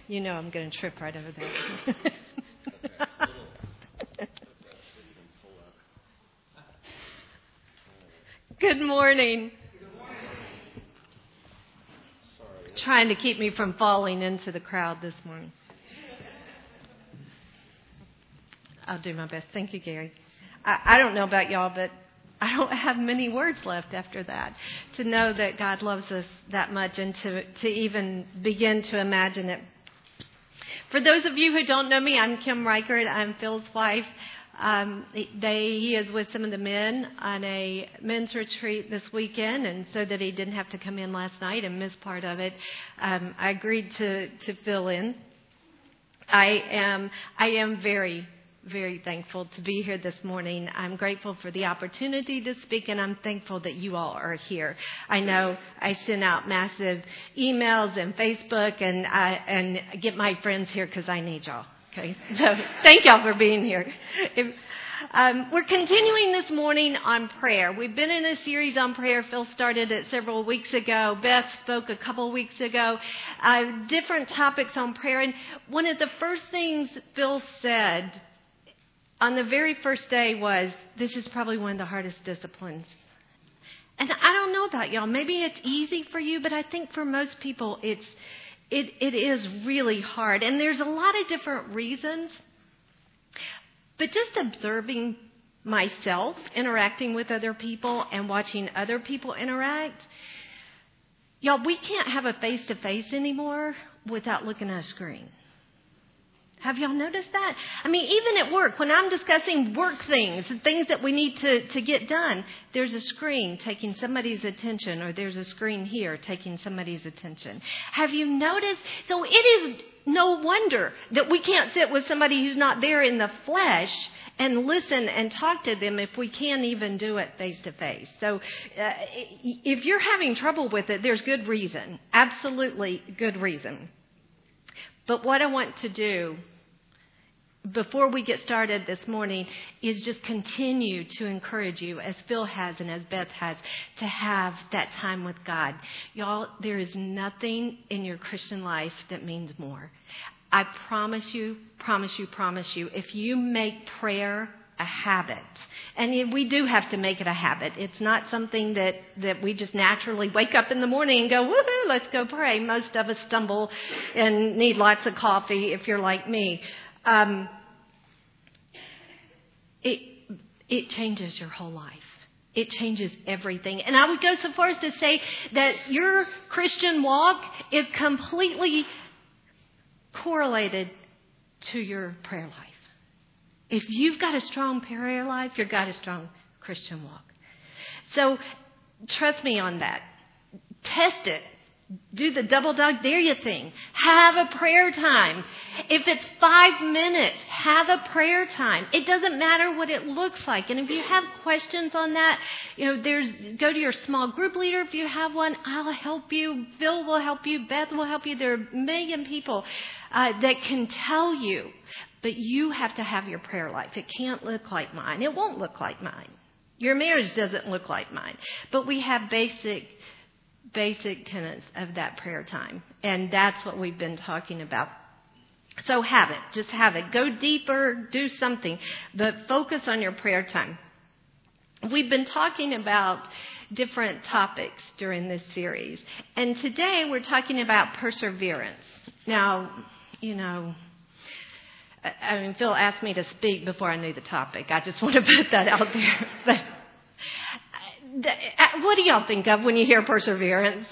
You know I'm going to trip right over there. Good morning. Trying to keep me from falling into the crowd this morning. I'll do my best. Thank you, Gary. I don't know about y'all, but I don't have many words left after that to know that God loves us that much and to even begin to imagine it. For those of you who don't know me, I'm Kim Reichert. I'm Phil's wife. He is with some of the men on a men's retreat this weekend, and so that he didn't have to come in last night and miss part of it, I agreed to fill in. I am very, very thankful to be here this morning. I'm grateful for the opportunity to speak, and I'm thankful that you all are here. I know I send out massive emails and Facebook, and get my friends here because I need y'all. Okay, so thank y'all for being here. We're continuing this morning on prayer. We've been in a series on prayer. Phil started it several weeks ago. Beth spoke a couple weeks ago. Different topics on prayer. And one of the first things Phil said on the very first day was, this is probably one of the hardest disciplines. And I don't know about y'all. Maybe it's easy for you, but I think for most people it is really hard. And there's a lot of different reasons. But just observing myself interacting with other people and watching other people interact, y'all, we can't have a face-to-face anymore without looking at a screen. Have y'all noticed that? I mean, even at work, when I'm discussing work things that we need to get done, there's a screen taking somebody's attention, or there's a screen here taking somebody's attention. Have you noticed? So it is no wonder that we can't sit with somebody who's not there in the flesh and listen and talk to them if we can't even do it face to face. So if you're having trouble with it, there's good reason. Absolutely good reason. But what I want to do before we get started this morning is just continue to encourage you, as Phil has and as Beth has, to have that time with God. Y'all, there is nothing in your Christian life that means more. I promise you, if you make prayer a habit, and we do have to make it a habit. It's not something that we just naturally wake up in the morning and go, woohoo, let's go pray. Most of us stumble and need lots of coffee if you're like me. It changes your whole life. It changes everything. And I would go so far as to say that your Christian walk is completely correlated to your prayer life. If you've got a strong prayer life, you've got a strong Christian walk. So trust me on that. Test it. Do the double dog dare you thing. Have a prayer time. If it's 5 minutes, have a prayer time. It doesn't matter what it looks like. And if you have questions on that, go to your small group leader if you have one. I'll help you. Phil will help you. Beth will help you. There are a million people that can tell you. But you have to have your prayer life. It can't look like mine. It won't look like mine. Your marriage doesn't look like mine. But we have basic tenets of that prayer time. And that's what we've been talking about. So have it. Just have it. Go deeper. Do something. But focus on your prayer time. We've been talking about different topics during this series. And today we're talking about perseverance. Now, Phil asked me to speak before I knew the topic. I just want to put that out there. But what do y'all think of when you hear perseverance?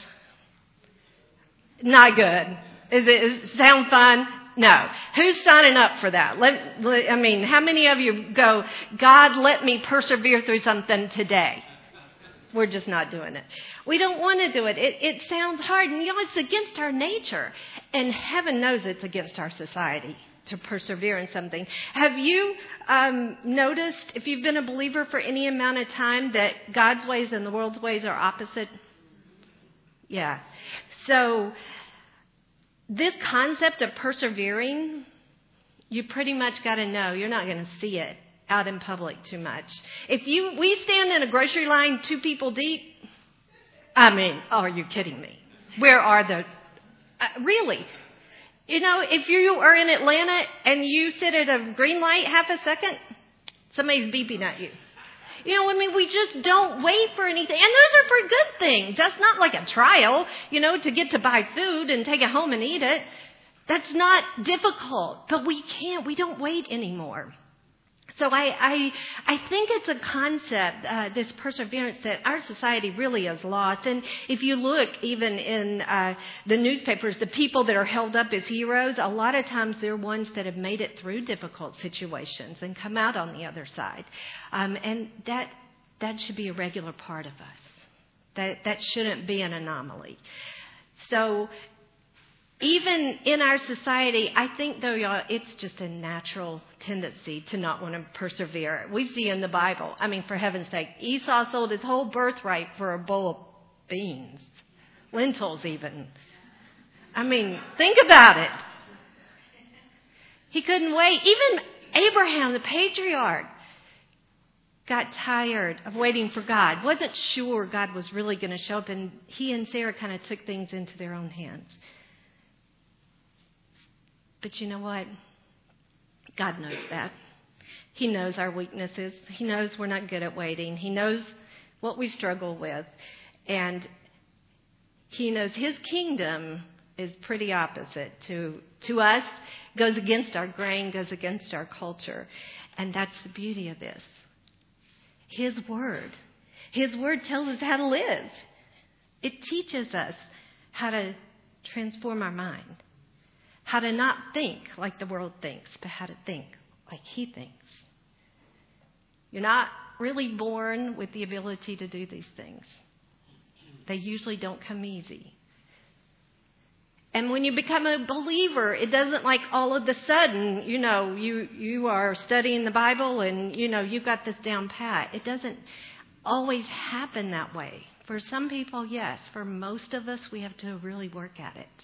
Not good. Does it sound fun? No. Who's signing up for that? How many of you go, God, let me persevere through something today? We're just not doing it. We don't want to do it. It sounds hard. And it's against our nature. And heaven knows it's against our society to persevere in something. Have you noticed, if you've been a believer for any amount of time, that God's ways and the world's ways are opposite? Yeah. So this concept of persevering, you pretty much got to know. You're not going to see it out in public too much. We stand in a grocery line 2 people deep. Are you kidding me? Where are the... really? You know, if you are in Atlanta and you sit at a green light half a second, somebody's beeping at you. You know, I mean, we just don't wait for anything. And those are for good things. That's not like a trial, you know, to get to buy food and take it home and eat it. That's not difficult. But we don't wait anymore. So I think it's a concept, this perseverance, that our society really has lost. And if you look even in the newspapers, the people that are held up as heroes, a lot of times they're ones that have made it through difficult situations and come out on the other side. And that should be a regular part of us. That shouldn't be an anomaly. So even in our society, I think, though, y'all, it's just a natural tendency to not want to persevere. We see in the Bible, I mean, for heaven's sake, Esau sold his whole birthright for a bowl of beans, lentils even. I mean, think about it. He couldn't wait. Even Abraham, the patriarch, got tired of waiting for God, wasn't sure God was really going to show up, and he and Sarah kind of took things into their own hands. But you know what? God knows that. He knows our weaknesses. He knows we're not good at waiting. He knows what we struggle with. And he knows his kingdom is pretty opposite to us, goes against our grain, goes against our culture. And that's the beauty of this. His word tells us how to live. It teaches us how to transform our mind. How to not think like the world thinks, but how to think like he thinks. You're not really born with the ability to do these things. They usually don't come easy. And when you become a believer, it doesn't like all of a sudden, you know, you are studying the Bible and, you know, you've got this down pat. It doesn't always happen that way. For some people, yes. For most of us, we have to really work at it.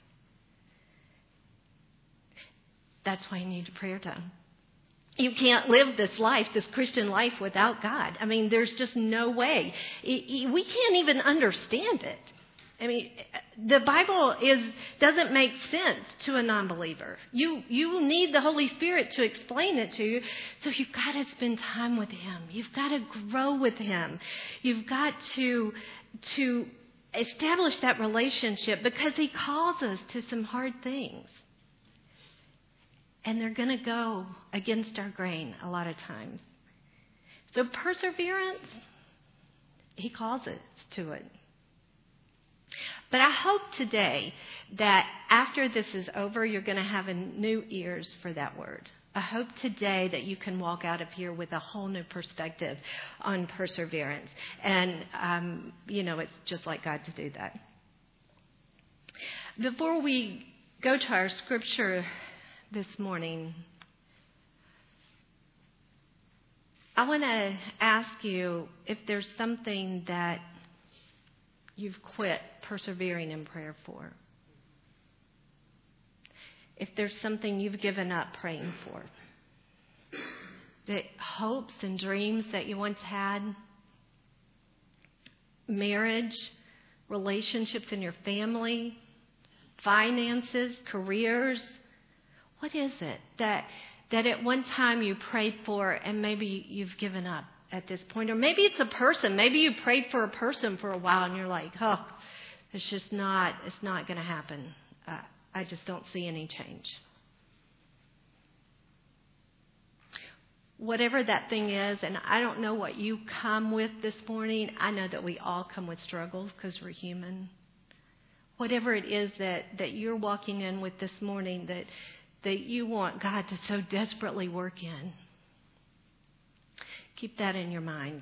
That's why you need a prayer time. You can't live this life, this Christian life, without God. I mean, there's just no way. We can't even understand it. I mean, the Bible doesn't make sense to a non-believer. You need the Holy Spirit to explain it to you. So you've got to spend time with Him. You've got to grow with Him. You've got to establish that relationship, because He calls us to some hard things. And they're going to go against our grain a lot of times. So perseverance, He calls us to it. But I hope today that after this is over, you're going to have new ears for that word. I hope today that you can walk out of here with a whole new perspective on perseverance. And, it's just like God to do that. Before we go to our scripture this morning, I want to ask you if there's something that you've quit persevering in prayer for. If there's something you've given up praying for. The hopes and dreams that you once had. Marriage, relationships in your family, finances, careers. What is it that at one time you prayed for and maybe you've given up at this point? Or maybe it's a person. Maybe you prayed for a person for a while and you're like, it's not going to happen. I just don't see any change. Whatever that thing is, and I don't know what you come with this morning. I know that we all come with struggles because we're human. Whatever it is that you're walking in with this morning that you want God to so desperately work in. Keep that in your mind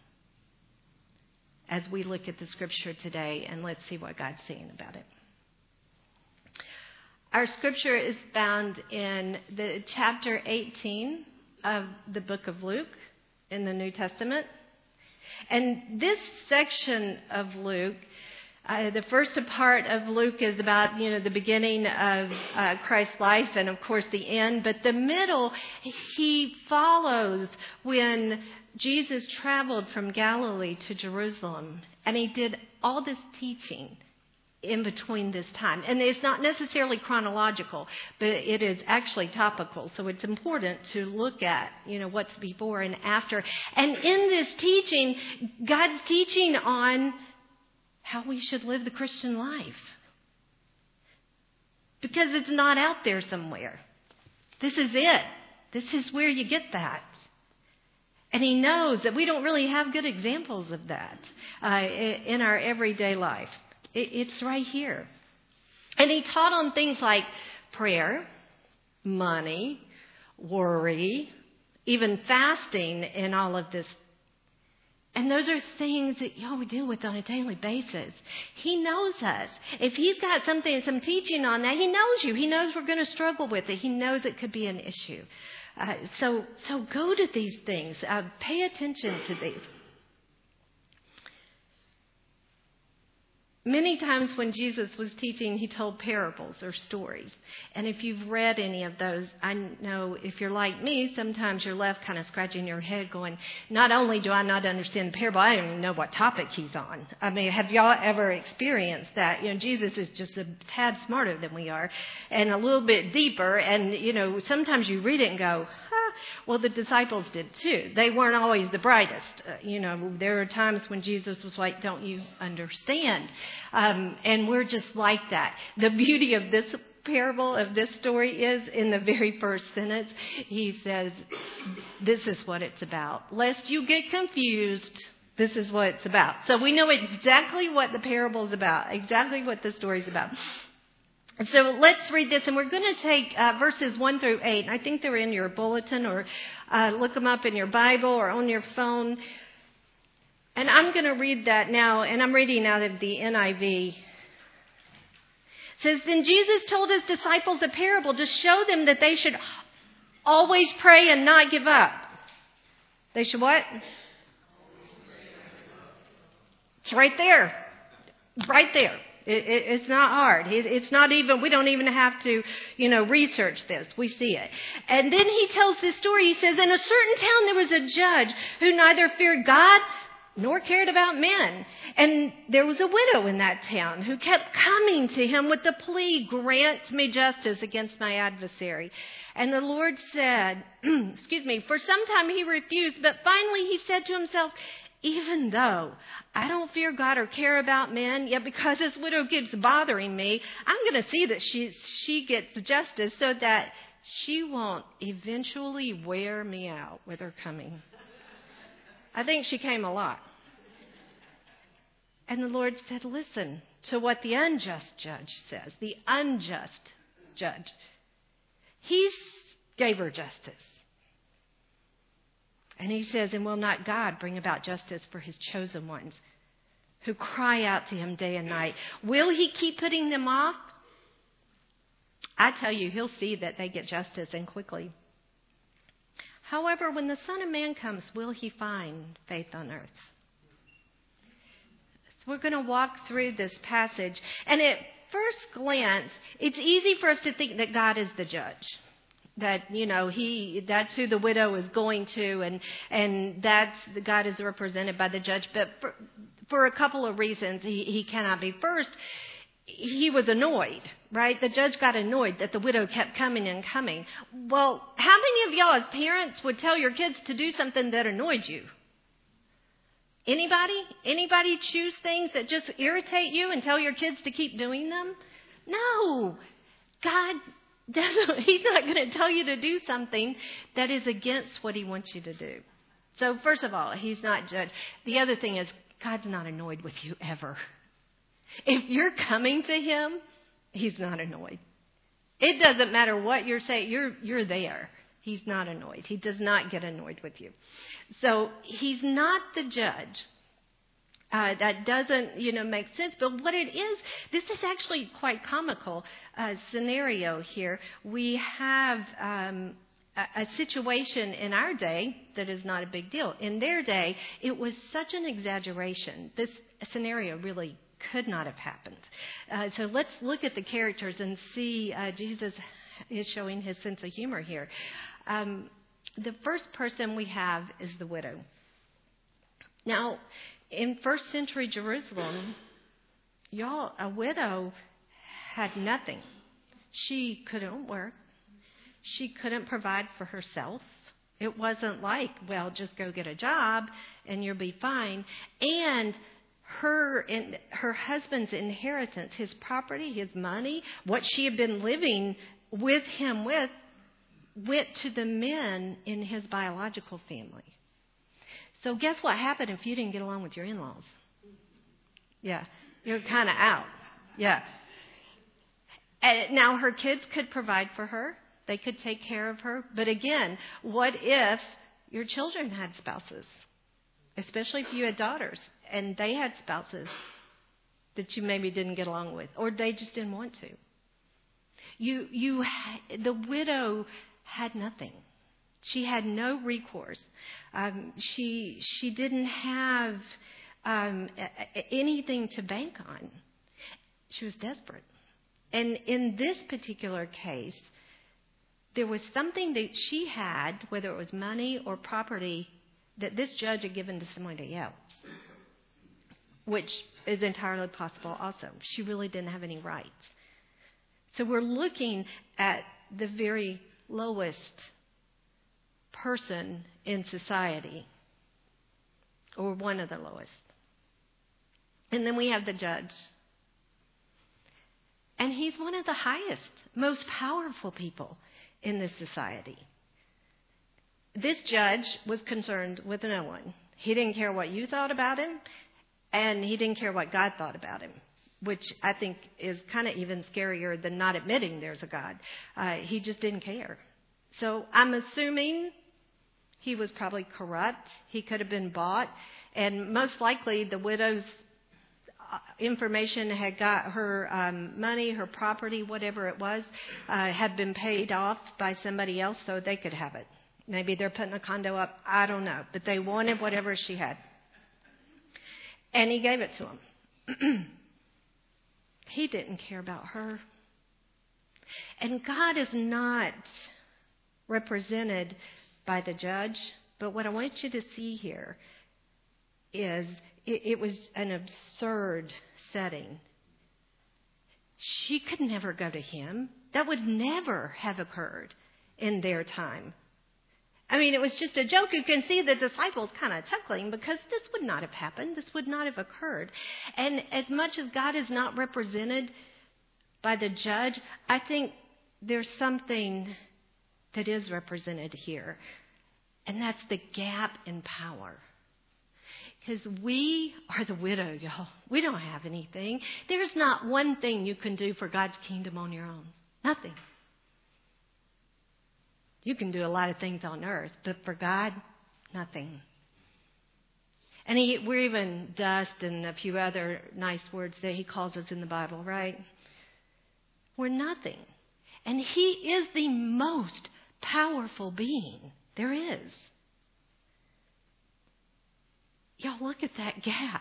as we look at the scripture today, and let's see what God's saying about it. Our scripture is found in the chapter 18 of the book of Luke in the New Testament. And this section of Luke, the first part of Luke is about, the beginning of Christ's life and, of course, the end. But the middle, he follows when Jesus traveled from Galilee to Jerusalem. And he did all this teaching in between this time. And it's not necessarily chronological, but it is actually topical. So it's important to look at, what's before and after. And in this teaching, God's teaching on how we should live the Christian life. Because it's not out there somewhere. This is it. This is where you get that. And he knows that we don't really have good examples of that in our everyday life. It's right here. And he taught on things like prayer, money, worry, even fasting, and all of this. And those are things that we deal with on a daily basis. He knows us. If he's got some teaching on that, he knows you. He knows we're going to struggle with it. He knows it could be an issue. So go to these things. Pay attention to these. Many times when Jesus was teaching, he told parables or stories. And if you've read any of those, I know if you're like me, sometimes you're left kind of scratching your head going, not only do I not understand the parable, I don't even know what topic he's on. I mean, have y'all ever experienced that? Jesus is just a tad smarter than we are and a little bit deeper. And, sometimes you read it and go, well, the disciples did too. They weren't always the brightest. There are times when Jesus was like, don't you understand? And we're just like that. The beauty of this parable, of this story is in the very first sentence, he says, this is what it's about. Lest you get confused, this is what it's about. So we know exactly what the parable is about, exactly what the story is about. So let's read this, and we're going to take verses 1 through 8. And I think they're in your bulletin, or look them up in your Bible or on your phone. And I'm going to read that now, and I'm reading out of the NIV. It says, then Jesus told his disciples a parable to show them that they should always pray and not give up. They should what? It's right there. Right there. It's not hard. It's not even, we don't even have to, research this. We see it. And then he tells this story. He says, in a certain town there was a judge who neither feared God nor cared about men. And there was a widow in that town who kept coming to him with the plea, grant me justice against my adversary. And the Lord said, for some time he refused, but finally he said to himself, even though I don't fear God or care about men, yet because this widow keeps bothering me, I'm going to see that she gets justice so that she won't eventually wear me out with her coming. I think she came a lot. And the Lord said, listen to what the unjust judge says. The unjust judge. He gave her justice. And he says, and will not God bring about justice for his chosen ones who cry out to him day and night? Will he keep putting them off? I tell you, he'll see that they get justice, and quickly. However, when the Son of Man comes, will he find faith on earth? So we're going to walk through this passage. And at first glance, it's easy for us to think that God is the judge. That, that's who the widow is going to, and that's God is represented by the judge. But for a couple of reasons, he cannot be. First, he was annoyed, right? The judge got annoyed that the widow kept coming and coming. Well, how many of y'all as parents would tell your kids to do something that annoyed you? Anybody? Anybody choose things that just irritate you and tell your kids to keep doing them? No. God he's not going to tell you to do something that is against what he wants you to do. So first of all, he's not judged. The other thing is, God's not annoyed with you ever. If you're coming to him, he's not annoyed. It doesn't matter what you're saying. You're there. He's not annoyed. He does not get annoyed with you. So he's not the judge. That doesn't, make sense. But what it is, this is actually quite comical scenario here. We have a situation in our day that is not a big deal. In their day, it was such an exaggeration. This scenario really could not have happened. So let's look at the characters and see Jesus is showing his sense of humor here. The first person we have is the widow. Now, in first century Jerusalem, Y'all, a widow had nothing. She couldn't work. She couldn't provide for herself. It wasn't like, well, just go get a job and you'll be fine. And her husband's inheritance, his property, his money, what she had been living with him with, went to the men in his biological family. So guess what happened if you didn't get along with your in-laws? Yeah, you're kind of out. Yeah. And now her kids could provide for her. They could take care of her. But again, what if your children had spouses? Especially if you had daughters and they had spouses that you maybe didn't get along with, or they just didn't want to. The widow had nothing. She had no recourse. She didn't have anything to bank on. She was desperate. And in this particular case, there was something that she had, whether it was money or property, that this judge had given to somebody else, which is entirely possible also. She really didn't have any rights. So we're looking at the very lowest person in society, or one of the lowest. And then we have the judge. And he's one of the highest, most powerful people in this society. This judge was concerned with no one. He didn't care what you thought about him, and he didn't care what God thought about him, which I think is kind of even scarier than not admitting there's a God. He just didn't care. So I'm assuming he was probably corrupt. He could have been bought, and most likely the widow's information had got her money, her property, whatever it was, had been paid off by somebody else so they could have it. Maybe they're putting a condo up. I don't know. But they wanted whatever she had. And he gave it to them. He didn't care about her. And God is not represented by the judge. But what I want you to see here is it was an absurd setting. She could never go to him. That would never have occurred in their time. I mean, it was just a joke. You can see the disciples kind of chuckling because this would not have happened. This would not have occurred. And as much as God is not represented by the judge, I think there's something that is represented here. And that's the gap in power. Because we are the widow, y'all. We don't have anything. There's not one thing you can do for God's kingdom on your own. Nothing. You can do a lot of things on earth, but for God, nothing. And we're even dust and a few other nice words that he calls us in the Bible, right? We're nothing. And he is the most powerful being there is. Y'all, look at that gap.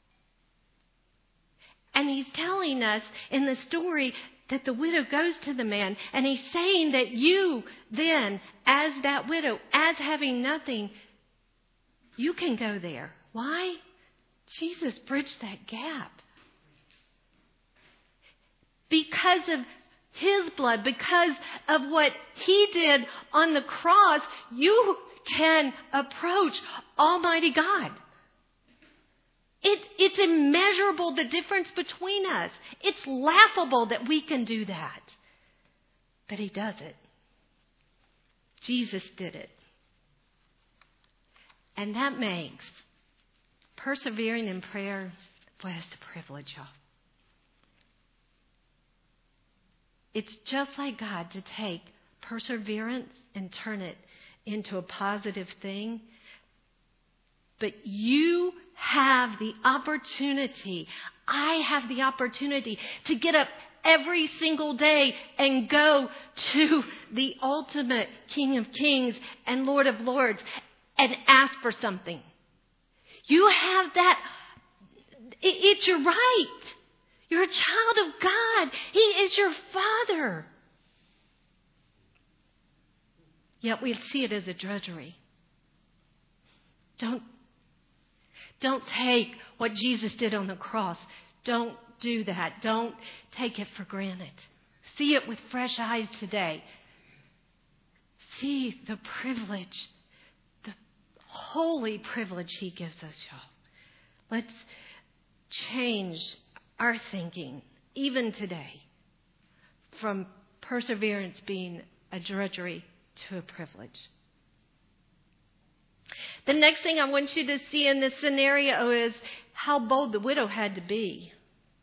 And he's telling us in the story that the widow goes to the man, and he's saying that you then, as that widow, as having nothing, you can go there. Why? Jesus bridged that gap. Because of his blood, because of what he did on the cross, you can approach Almighty God. It's immeasurable, the difference between us. It's laughable that we can do that. But he does it. Jesus did it. And that makes persevering in prayer, boy, it's a privilege, y'all. It's just like God to take perseverance and turn it into a positive thing. But you have the opportunity, I have the opportunity to get up every single day and go to the ultimate King of Kings and Lord of Lords and ask for something. You have that. It's your right. You're a child of God. He is your Father. Yet we see it as a drudgery. Don't take what Jesus did on the cross. Don't do that. Don't take it for granted. See it with fresh eyes today. See the privilege, the holy privilege He gives us, y'all. Let's change our thinking, even today, from perseverance being a drudgery to a privilege. The next thing I want you to see in this scenario is how bold the widow had to be.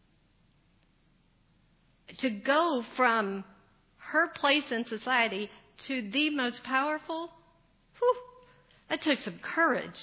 To go from her place in society to the most powerful, that took some courage.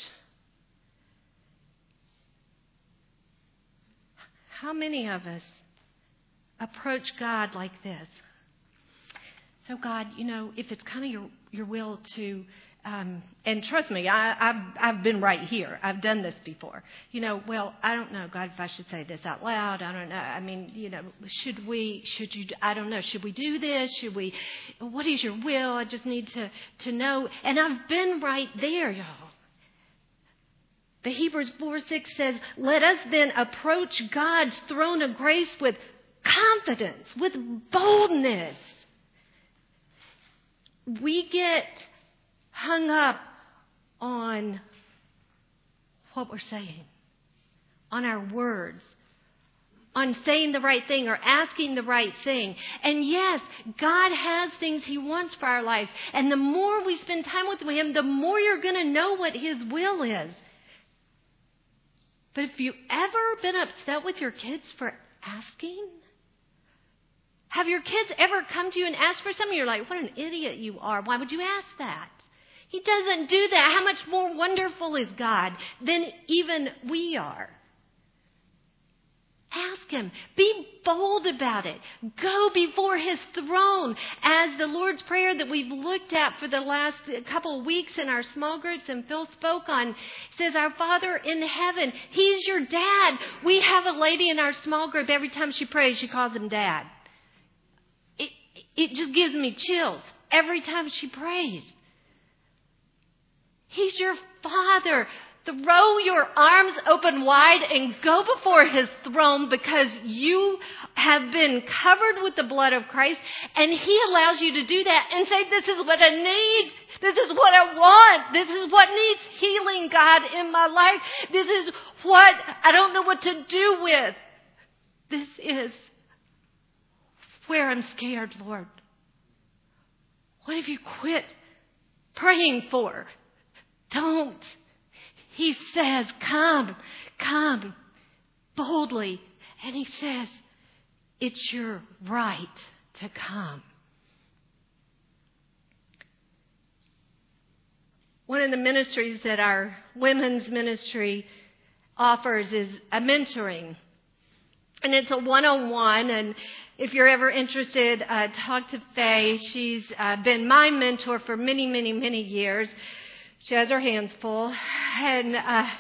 How many of us approach God like this? So God, if it's kind of your will to, and trust me, I've been right here. I've done this before. I don't know, God, if I should say this out loud. I don't know. I mean, should you, I don't know. Should we do this? What is your will? I just need to know. And I've been right there, y'all. But Hebrews 4:6 says, let us then approach God's throne of grace with confidence, with boldness. We get hung up on what we're saying, on our words, on saying the right thing or asking the right thing. And yes, God has things He wants for our lives. And the more we spend time with Him, the more you're going to know what His will is. But have you ever been upset with your kids for asking? Have your kids ever come to you and ask for something? You're like, what an idiot you are. Why would you ask that? He doesn't do that. How much more wonderful is God than even we are? Ask Him. Be bold about it. Go before His throne. As the Lord's Prayer that we've looked at for the last couple of weeks in our small groups and Phil spoke on, it says, our Father in heaven, He's your dad. We have a lady in our small group, every time she prays, she calls Him Dad. It just gives me chills every time she prays. He's your Father. Throw your arms open wide and go before His throne because you have been covered with the blood of Christ, and He allows you to do that and say, this is what I need. This is what I want. This is what needs healing, God, in my life. This is what I don't know what to do with. This is where I'm scared, Lord. What have you quit praying for? Don't. He says, come boldly. And He says, it's your right to come. One of the ministries that our women's ministry offers is a mentoring. And it's a one-on-one. And if you're ever interested, talk to Faye. She's been my mentor for many, many, many years. She has her hands full. And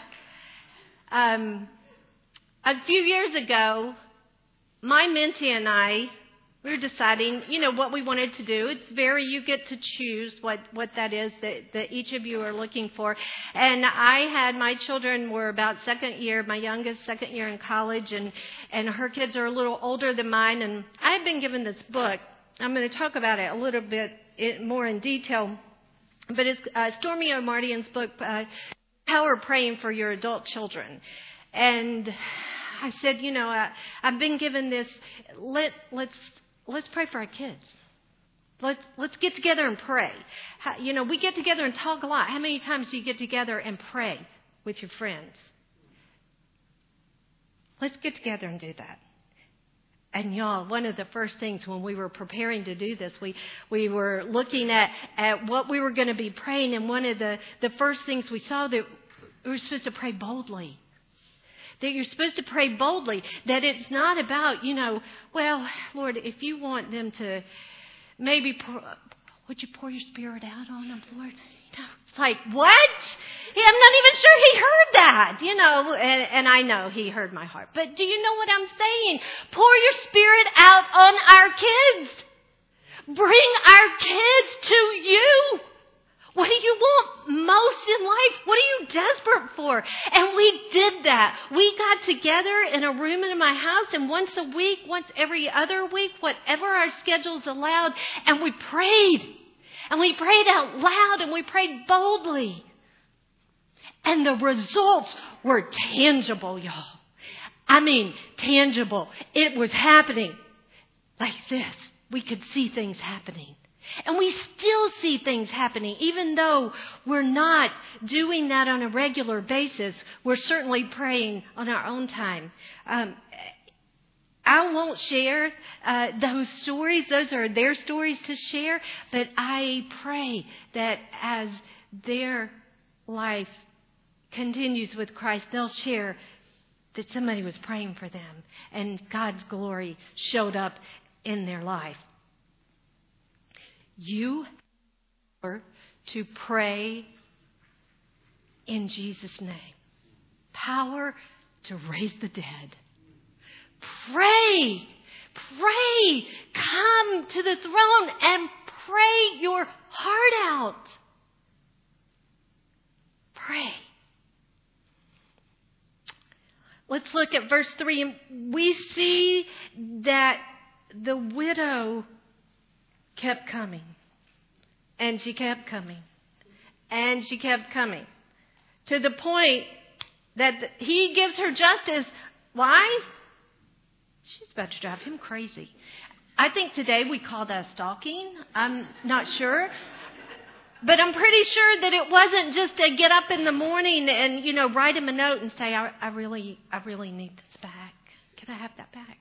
a few years ago, my mentee and I, we were deciding, what we wanted to do. It's you get to choose what that is that each of you are looking for. And my children were about second year, my youngest second year in college, and her kids are a little older than mine. And I had been given this book. I'm going to talk about it a little bit more in detail. But it's Stormy O'Mardian's book, Power of Praying for Your Adult Children. And I said, I've been given this. Let's pray for our kids. Let's get together and pray. We get together and talk a lot. How many times do you get together and pray with your friends? Let's get together and do that. And y'all, one of the first things when we were preparing to do this, we were looking at what we were going to be praying. And one of the first things we saw that we were supposed to pray boldly. That you're supposed to pray boldly. That it's not about, Lord, if you want them to maybe, would you pour your Spirit out on them, Lord? It's like, what? I'm not even sure He heard that, and I know He heard my heart. But do you know what I'm saying? Pour your Spirit out on our kids. Bring our kids to you. What do you want most in life? What are you desperate for? And we did that. We got together in a room in my house, and once a week, once every other week, whatever our schedules allowed, and we prayed. And we prayed out loud, and we prayed boldly. And the results were tangible, y'all. I mean, tangible. It was happening like this. We could see things happening. And we still see things happening, even though we're not doing that on a regular basis. We're certainly praying on our own time. I won't share those stories. Those are their stories to share. But I pray that as their life continues with Christ, they'll share that somebody was praying for them and God's glory showed up in their life. You have to pray in Jesus' name. Power to raise the dead. Pray. Pray. Come to the throne and pray your heart out. Pray. Let's look at verse 3. We see that the widow kept coming. And she kept coming. And she kept coming. To the point that he gives her justice. Why? She's about to drive him crazy. I think today we call that stalking. I'm not sure. But I'm pretty sure that it wasn't just to get up in the morning and, write him a note and say, I really need this back. Can I have that back?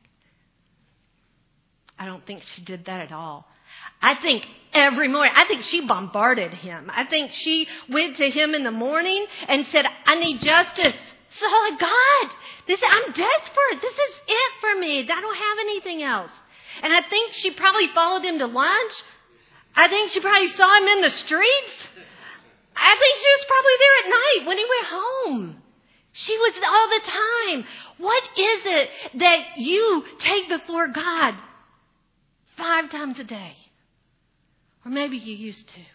I don't think she did that at all. I think every morning, she bombarded him. I think she went to him in the morning and said, I need justice. So, God, I'm desperate. This is it for me. I don't have anything else. And I think she probably followed him to lunch. I think she probably saw him in the streets. I think she was probably there at night when he went home. She was all the time. What is it that you take before God 5 times a day? Or maybe you used to.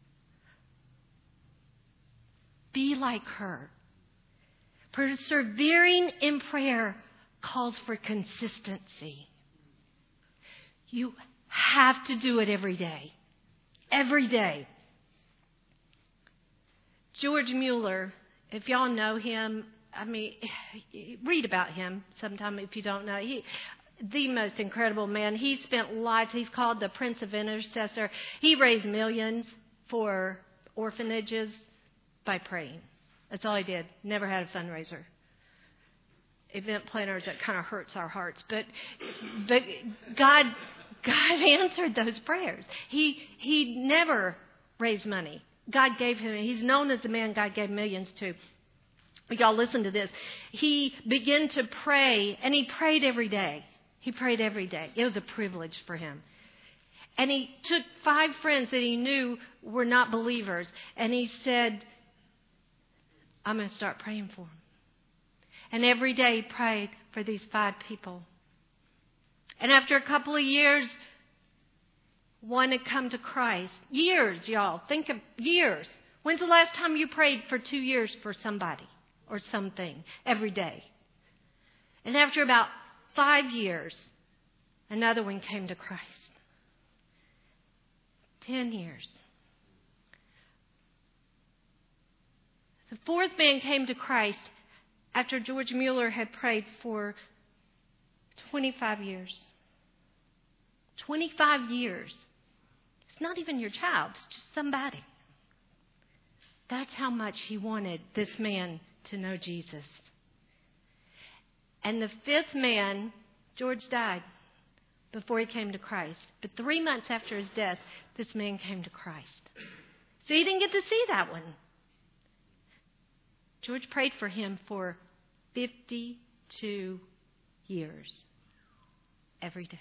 Be like her. Persevering in prayer calls for consistency. You have to do it every day. Every day. George Mueller, if y'all know him, read about him sometime if you don't know. The most incredible man. He spent lives. He's called the Prince of Intercessor. He raised millions for orphanages by praying. That's all he did. Never had a fundraiser. Event planners, that kind of hurts our hearts. But God answered those prayers. He never raised money. God gave him. He's known as the man God gave millions to. Y'all listen to this. He began to pray, and he prayed every day. He prayed every day. It was a privilege for him. And he took 5 friends that he knew were not believers, and he said, I'm going to start praying for them. And every day he prayed for these 5 people. And after a couple of years, one had come to Christ. Years, y'all. Think of years. When's the last time you prayed for 2 years for somebody or something every day? And after about 5 years, another one came to Christ. 10 years. The 4th man came to Christ after George Mueller had prayed for 25 years. 25 years. It's not even your child. It's just somebody. That's how much he wanted this man to know Jesus. And the 5th man, George, died before he came to Christ. But 3 months after his death, this man came to Christ. So he didn't get to see that one. George prayed for him for 52 years. Every day.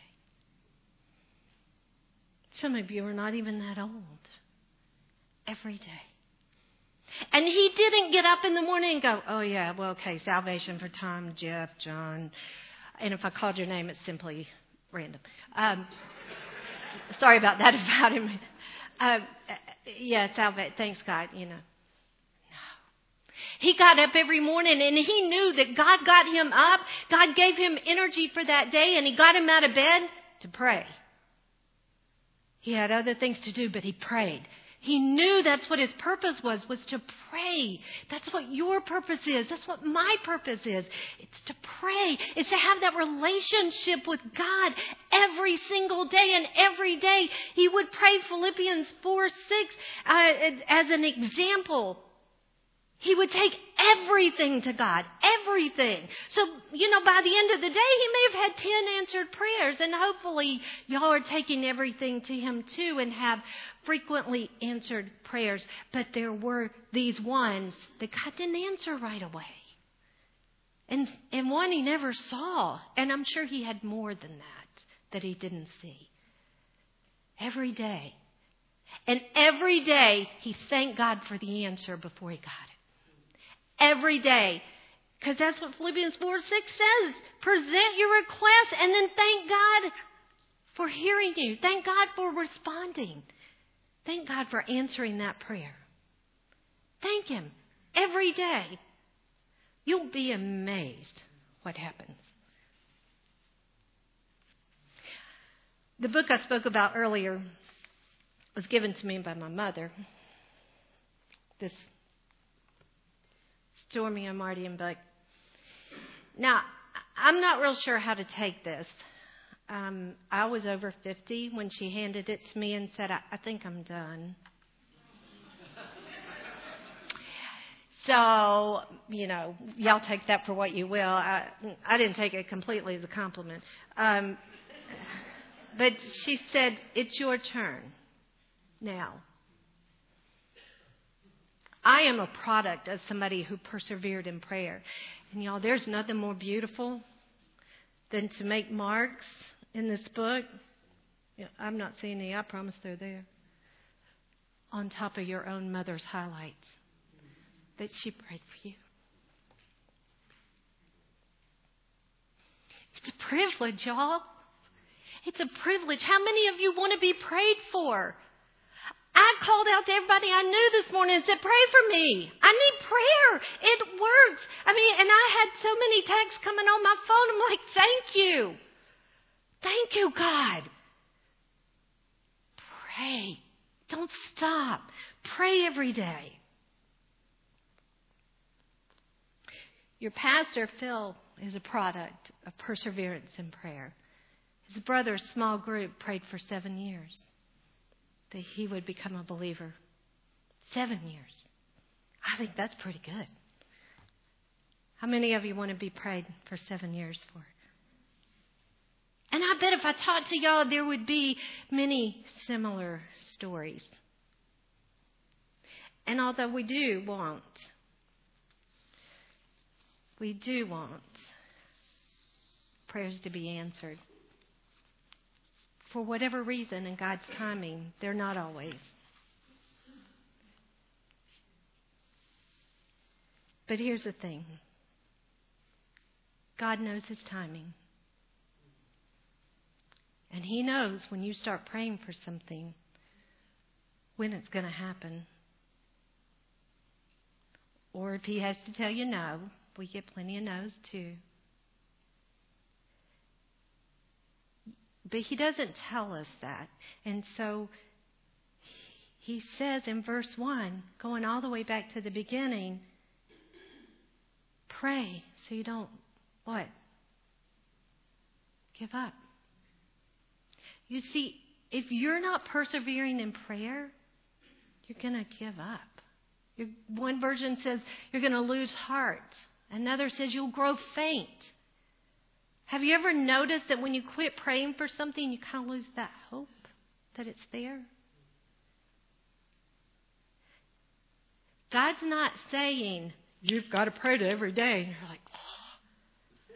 Some of you are not even that old. Every day. And he didn't get up in the morning and go, oh yeah, well, okay, salvation for Tom, Jeff, John. And if I called your name, it's simply random. Sorry about that about him. Yeah, salvation. Thanks, God, No. He got up every morning and he knew that God got him up. God gave him energy for that day and he got him out of bed to pray. He had other things to do, but he prayed. He knew that's what his purpose was to pray. That's what your purpose is. That's what my purpose is. It's to pray. It's to have that relationship with God every single day. And every day he would pray Philippians 4:6 as an example. He would take everything to God, everything. So, by the end of the day, he may have had 10 answered prayers. And hopefully y'all are taking everything to him too and have frequently answered prayers. But there were these ones that God didn't answer right away. And one he never saw. And I'm sure he had more than that he didn't see. Every day. And every day he thanked God for the answer before he got it. Every day. Because that's what Philippians 4:6 says. Present your request and then thank God for hearing you. Thank God for responding. Thank God for answering that prayer. Thank Him every day. You'll be amazed what happens. The book I spoke about earlier was given to me by my mother. This Stormy O'Mardian book. Now, I'm not real sure how to take this. I was over 50 when she handed it to me and said, I think I'm done. So, y'all take that for what you will. I didn't take it completely as a compliment. But she said, it's your turn now. I am a product of somebody who persevered in prayer. And y'all, there's nothing more beautiful than to make marks in this book. I'm not seeing any. I promise they're there. On top of your own mother's highlights. That she prayed for you. It's a privilege, y'all. It's a privilege. How many of you want to be prayed for? I called out to everybody I knew this morning and said, pray for me. I need prayer. It works. And I had so many texts coming on my phone. I'm like, thank you. Thank you, God. Pray. Don't stop. Pray every day. Your pastor, Phil, is a product of perseverance in prayer. His brother's small group prayed for 7 years that he would become a believer. 7 years. I think that's pretty good. How many of you want to be prayed for 7 years for? And I bet if I talked to y'all, there would be many similar stories. And although we do want prayers to be answered, for whatever reason, in God's timing, they're not always. But here's the thing. God knows His timing. And He knows when you start praying for something, when it's going to happen. Or if He has to tell you no, we get plenty of no's too. But He doesn't tell us that. And so He says in verse 1, going all the way back to the beginning, pray so you don't, what? Give up. You see, if you're not persevering in prayer, you're going to give up. One version says you're going to lose heart. Another says you'll grow faint. Have you ever noticed that when you quit praying for something, you kind of lose that hope that it's there? God's not saying, you've got to pray to every day. And you're like, oh.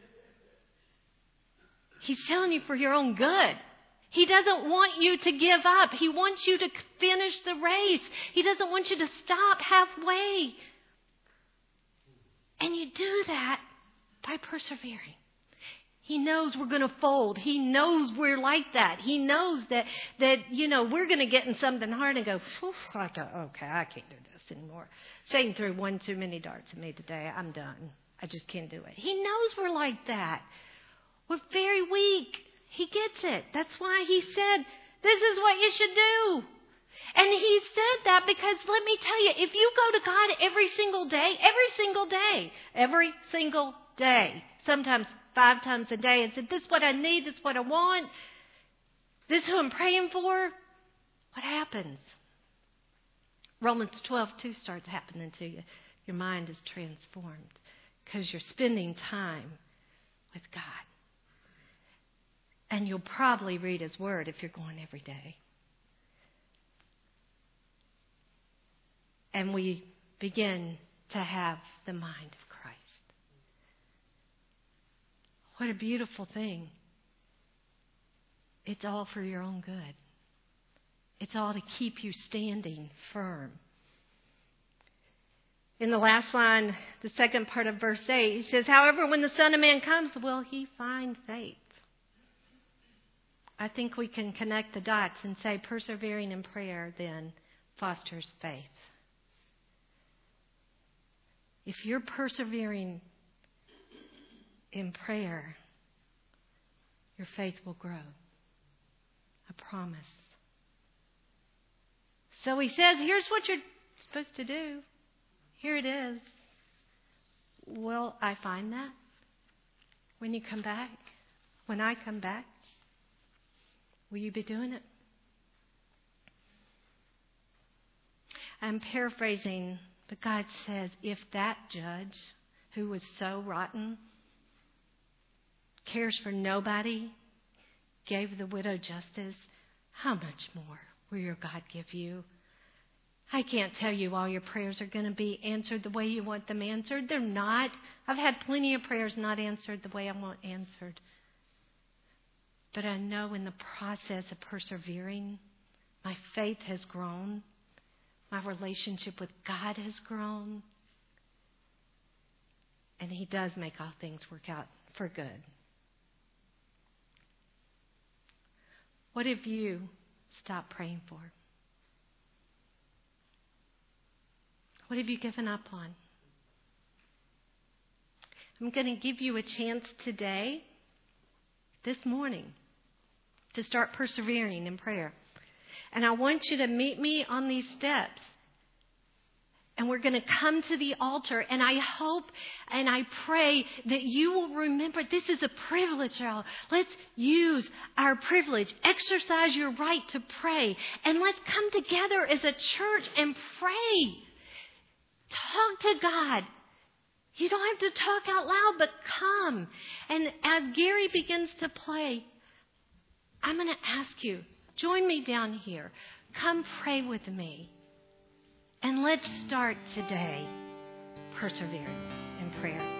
He's telling you for your own good. He doesn't want you to give up. He wants you to finish the race. He doesn't want you to stop halfway. And you do that by persevering. He knows we're going to fold. He knows we're like that. He knows that we're going to get in something hard and go, okay, I can't do this anymore. Satan threw one too many darts at me today. I'm done. I just can't do it. He knows we're like that. We're very weak. He gets it. That's why he said, this is what you should do. And he said that because, let me tell you, if you go to God every single day, sometimes 5 times a day, and said, this is what I need, this is what I want, this is who I'm praying for, what happens? Romans 12:2 starts happening to you. Your mind is transformed because you're spending time with God. And you'll probably read His Word if you're going every day. And we begin to have the mind of Christ. What a beautiful thing. It's all for your own good. It's all to keep you standing firm. In the last line, the second part of verse 8, he says, however, when the Son of Man comes, will He find faith? I think we can connect the dots and say persevering in prayer then fosters faith. If you're persevering in prayer, your faith will grow. I promise. So he says, here's what you're supposed to do. Here it is. Will I find that when you come back? When I come back? Will you be doing it? I'm paraphrasing, but God says, if that judge who was so rotten, cares for nobody, gave the widow justice, how much more will your God give you? I can't tell you all your prayers are going to be answered the way you want them answered. They're not. I've had plenty of prayers not answered the way I want answered. But I know in the process of persevering, my faith has grown. My relationship with God has grown. And He does make all things work out for good. What have you stopped praying for? What have you given up on? I'm going to give you a chance today, this morning, to start persevering in prayer. And I want you to meet me on these steps. And we're going to come to the altar. And I hope and I pray that you will remember this is a privilege, y'all. Let's use our privilege. Exercise your right to pray. And let's come together as a church and pray. Talk to God. You don't have to talk out loud, but come. And as Gary begins to play, I'm going to ask you, join me down here. Come pray with me. And let's start today persevering in prayer.